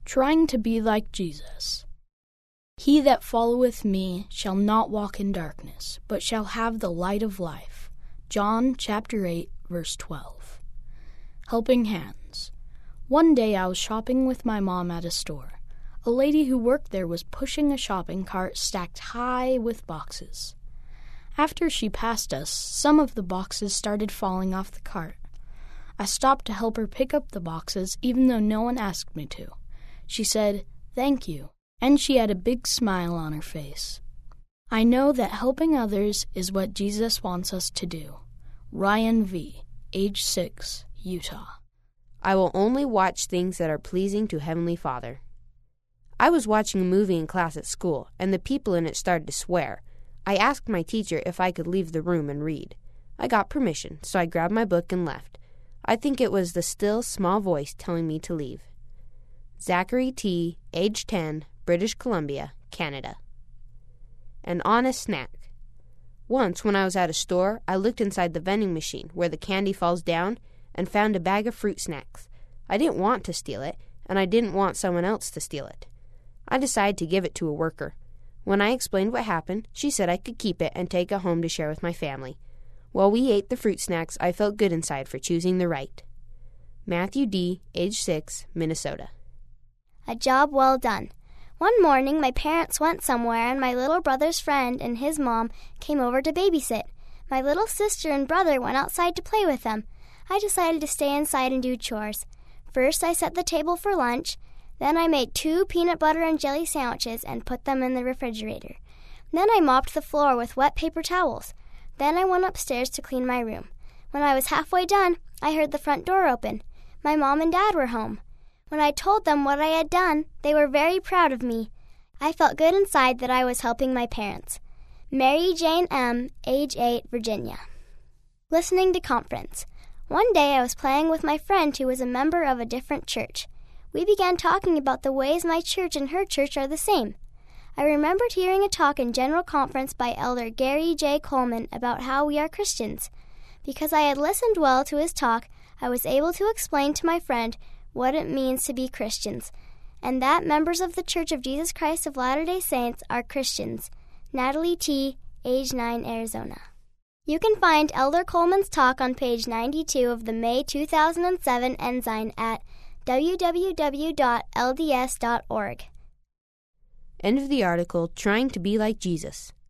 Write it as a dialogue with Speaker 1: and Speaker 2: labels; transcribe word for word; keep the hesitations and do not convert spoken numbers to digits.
Speaker 1: Trying to be like Jesus. He that followeth me shall not walk in darkness, but shall have the light of life. John chapter eight, verse twelve. Helping hands. One day I was shopping with my mom at a store. A lady who worked there was pushing a shopping cart stacked high with boxes. After she passed us, some of the boxes started falling off the cart. I stopped to help her pick up the boxes, even though no one asked me to. She said, "Thank you," and she had a big smile on her face. I know that helping others is what Jesus wants us to do. Ryan V., age six, Utah.
Speaker 2: I will only watch things that are pleasing to Heavenly Father. I was watching a movie in class at school, and the people in it started to swear. I asked my teacher if I could leave the room and read. I got permission, so I grabbed my book and left. I think it was the still, small voice telling me to leave. Zachary T., age ten, British Columbia, Canada. An honest snack. Once, when I was at a store, I looked inside the vending machine where the candy falls down and found a bag of fruit snacks. I didn't want to steal it, and I didn't want someone else to steal it. I decided to give it to a worker. When I explained what happened, she said I could keep it and take it home to share with my family. While we ate the fruit snacks, I felt good inside for choosing the right. Matthew D., age six, Minnesota.
Speaker 3: A job well done. One morning, my parents went somewhere, and my little brother's friend and his mom came over to babysit. My little sister and brother went outside to play with them. I decided to stay inside and do chores. First, I set the table for lunch. Then I made two peanut butter and jelly sandwiches and put them in the refrigerator. Then I mopped the floor with wet paper towels. Then I went upstairs to clean my room. When I was halfway done, I heard the front door open. My mom and dad were home. When I told them what I had done, they were very proud of me. I felt good inside that I was helping my parents. Mary Jane M., age eight, Virginia. Listening to conference. One day I was playing with my friend who was a member of a different church. We began talking about the ways my church and her church are the same. I remembered hearing a talk in General Conference by Elder Gary J. Coleman about how we are Christians. Because I had listened well to his talk, I was able to explain to my friend what it means to be Christians, and that members of the Church of Jesus Christ of Latter-day Saints are Christians. Natalie T., age nine, Arizona. You can find Elder Coleman's talk on page ninety-two of the May two thousand seven Ensign at w w w dot l d s dot org.
Speaker 2: End of the article, Trying to be like Jesus.